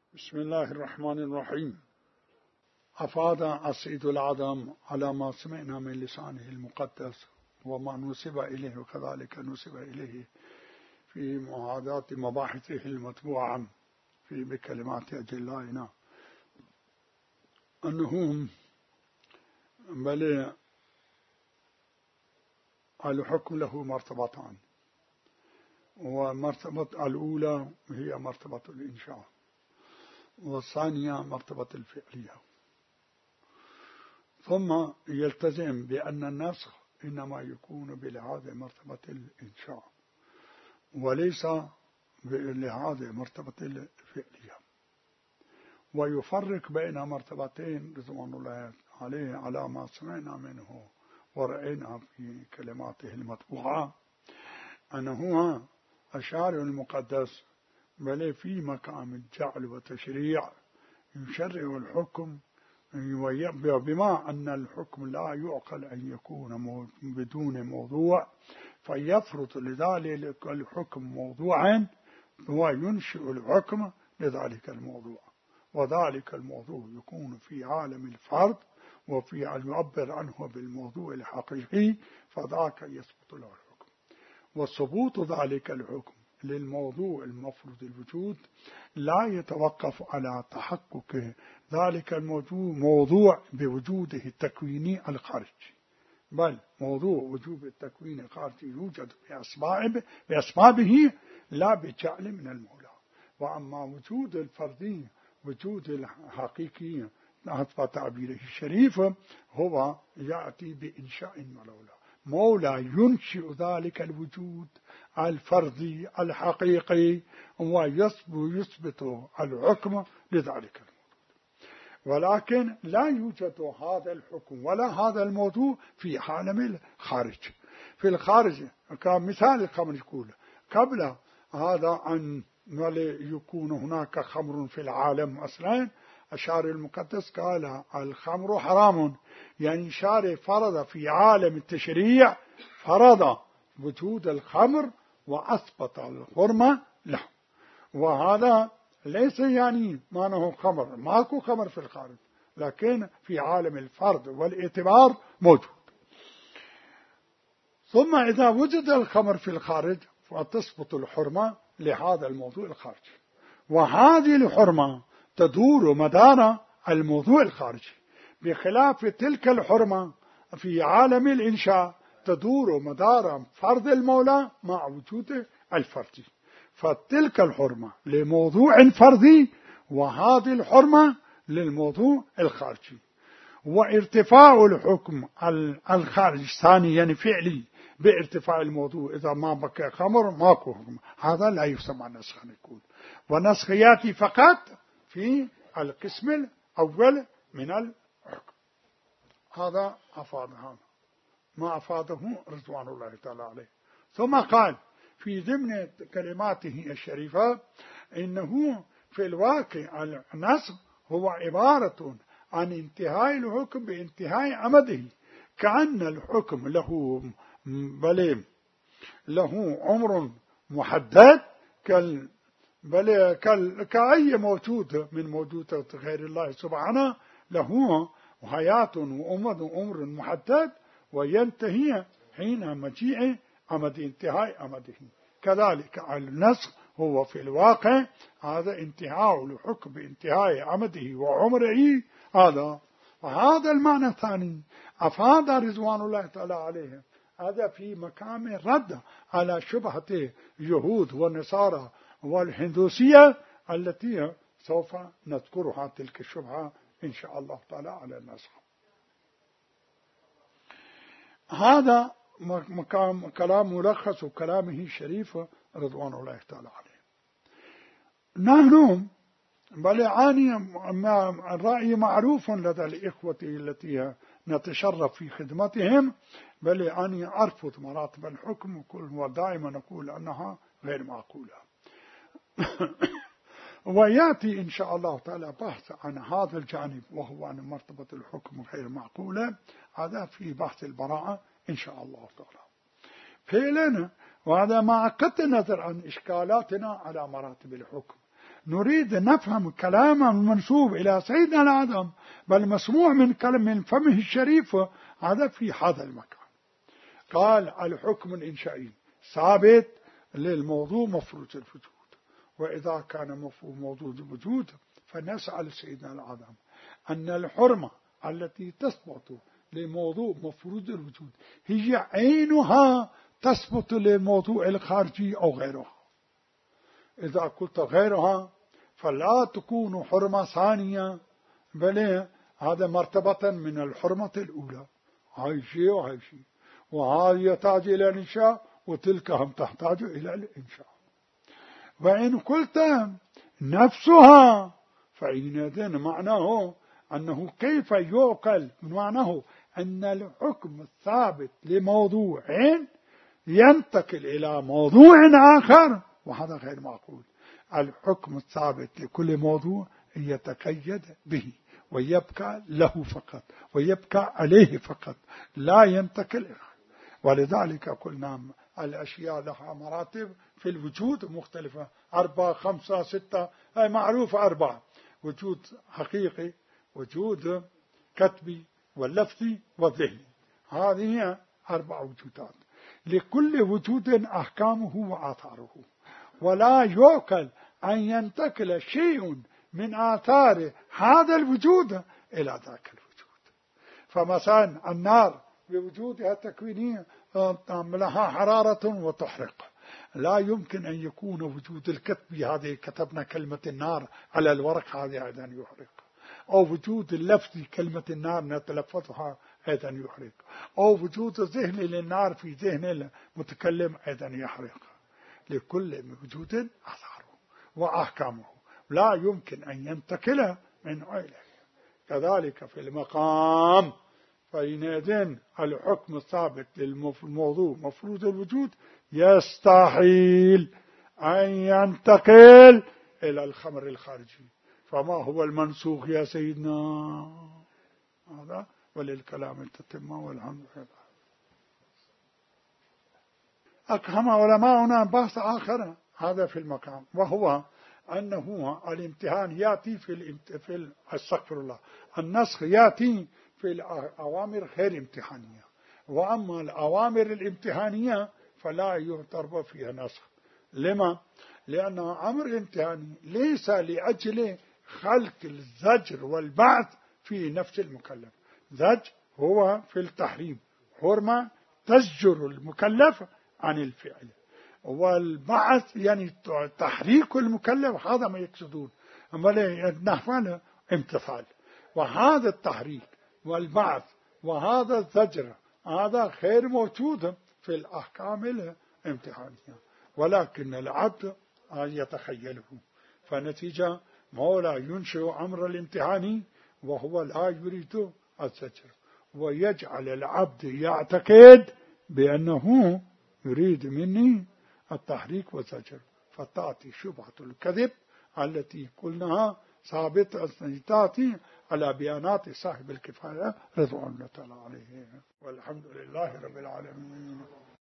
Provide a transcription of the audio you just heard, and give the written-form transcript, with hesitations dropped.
بسم الله الرحمن الرحيم. أفاد السيد العظم على ما سمعنا من لسانه المقدس وما نسب إليه، وكذلك نسب إليه في معادات مباحثه المطبوعة في بكلمات أجلائنا، أنه بل الحكم له مرتبتان، ومرتبة الأولى هي مرتبة الإنشاء، والثانية مرتبة الفعلية. ثم يلتزم بأن النسخ إنما يكون بلهذه مرتبة الإنشاء وليس بلهذه مرتبة الفعلية، ويفرق بين مرتبتين رضوان الله عليه على ما سمعنا منه ورأينا في كلماته المطبوعة، أنه الشارع المقدس بل في مقام الجعل وتشريع يشرع الحكم، بما أن الحكم لا يعقل أن يكون بدون موضوع، فيفرض لذلك الحكم موضوعا وينشئ الحكم لذلك الموضوع، وذلك الموضوع يكون في عالم الفرد وفي أن يعبر عنه بالموضوع الحقيقي، فذاك يثبت له الحكم. وثبوت ذلك الحكم للموضوع المفروض الوجود لا يتوقف على تحقق ذلك الموضوع بوجوده التكويني الخارجي، بل موضوع وجوب التكوين الخارجي يوجد بأسبابه لا بجعل من المولى. وأما وجود الفردي وجود الحقيقي حسب تعبيره الشريف هو يأتي بإنشاء مولى ينشئ ذلك الوجود الفردي الحقيقي ويثبت الحكم لذلك الموضوع، ولكن لا يوجد هذا الحكم ولا هذا الموضوع في عالم الخارج. في الخارج كمثال الخمر يقول قبل هذا أن يكون هناك خمر في العالم أصلا، الشارع المقدس قال الخمر حرام، يعني شارع فرض في عالم التشريع فرض وجود الخمر وأثبت الحرمة له، وهذا ليس يعني ما أنه خمر، ماكو خمر في الخارج، لكن في عالم الفرد والاعتبار موجود. ثم إذا وجد الخمر في الخارج فتثبت الحرمة لهذا الموضوع الخارجي، وهذه الحرمة تدور مدار الموضوع الخارجي، بخلاف تلك الحرمة في عالم الإنشاء تدور مدار فرض المولى مع وجود الفردي، فتلك الحرمة لموضوع فردي وهذه الحرمة للموضوع الخارجي. وارتفاع الحكم الخارجي ثاني يعني فعلي بارتفاع الموضوع، إذا ما بقى خمر ماكو حكم، هذا لا يسمى نسخ نقول، ونسخ يأتي فقط في القسم الأول من الحكم. هذا أفادها ما أفاده رضوان الله تعالى عليه. ثم قال في ضمن كلماته الشريفة إنه في الواقع النسخ هو عبارة عن انتهاء الحكم بانتهاء عمده، كأن الحكم له عمر محدد كأي موجود من موجودات غير الله سبحانه، له حياة وعمر محدد وينتهي حين مجيء أمد انتهاء أمده. كذلك النسخ هو في الواقع هذا انتهاء الحكم بانتهاء أمده وعمره، هذا المعنى الثاني أفاد رضوان الله تعالى عليه. هذا في مقام الرد على شبهة اليهود والنصارى والهندوسية التي سوف نذكرها تلك الشبهة إن شاء الله تعالى على النسخ. هذا مقام كلام ملخص كلامه الشريف رضوان الله تعالى عليه. نحن بل الرأي معروف لدى الإخوة التي نتشرف في خدمتهم، بل أني أرفض مراتب الحكم ودائما نقول أنها غير معقولة. ويأتي إن شاء الله تعالى بحث عن هذا الجانب، وهو أن مرتبة الحكم غير معقولة، هذا في بحث البراءة إن شاء الله تعالى فعلا. وهذا مع قطع النظر عن إشكالاتنا على مراتب الحكم، نريد نفهم كلاما منسوب إلى سيدنا الأعظم بل مسموع من فمه الشريف، هذا في هذا المكان. قال الحكم الإنشائي ثابت للموضوع مفروض الوجود، وإذا كان موضوع الوجود فنسأل سيدنا الأعظم أن الحرمة التي تثبت لموضوع مفروض الوجود هي عينها تثبت للموضوع الخارجي أو غيرها. إذا قلت غيرها فلا تكون حرمة ثانية، بل هذا مرتبة من الحرمة الأولى، هاي شيء وهاي شيء، وهذا يحتاج إلى الإنشاء وتلك هم تحتاج إلى الإنشاء. وإن قلت نفسها فإن معناه أنه كيف يعقل، معناه أن الحكم الثابت لموضوع ينتقل إلى موضوع آخر، وهذا غير معقول. الحكم الثابت لكل موضوع يتقيد به ويبقى له فقط ويبقى عليه فقط، لا ينتقل إليه. ولذلك قلنا الأشياء لها مراتب في الوجود مختلفة، 4 5 6 هي معروفة 4، وجود حقيقي، وجود كتبي، واللفظي، والذهني. هذه هي 4 وجودات، لكل وجود أحكامه وآثاره، ولا يعقل أن ينتقل شيء من آثار هذا الوجود إلى ذاك الوجود. فمثلا النار بوجودها التكوينية لها حرارة وتحرق، لا يمكن أن يكون وجود الكتب، هذه كتبنا كلمة النار على الورق هذه أيضا يحرق، أو وجود اللفظ كلمة النار نتلفظها أيضا يحرق، أو وجود الذهن للنار في ذهن المتكلم أيضا يحرق. لكل وجود أثاره وأحكامه، لا يمكن أن ينتقل من إليه. كذلك في المقام، فإذن الحكم الثابت للموضوع مفروض الوجود يستحيل أن ينتقل إلى الخمر الخارجي. فما هو المنسوخ يا سيدنا؟ هذا وللكلام التتمة والحمد لله. أقهم علماؤنا بحث آخر هذا في المقام، وهو أنه الامتحان يأتي في استغفر الله، النسخ يأتي في الأوامر غير امتحانية، وأما الأوامر الامتحانية فلا يعتبر فيها نسخ. لما؟ لأنه أمر امتحاني ليس لأجل خلق الزجر والبعث في نفس المكلف. زجر هو في التحريم، حرمة تزجر المكلف عن الفعل، والبعث يعني تحريك المكلف، هذا ما يقصدون، أما نحن امتثال. وهذا التحريك والبعث وهذا الزجر هذا غير موجود في الأحكام الامتحانية، ولكن العبد يتخيله. فنتيجة مولا ينشئ أمر الامتحاني وهو لا يريد الزجر، ويجعل العبد يعتقد بأنه يريد مني التحريك والزجر، فتأتي شبهة الكذب التي قلناها ثابتة تأتي على بيانات صاحب الكفاية رضوان الله تعالى عليه. والحمد لله رب العالمين.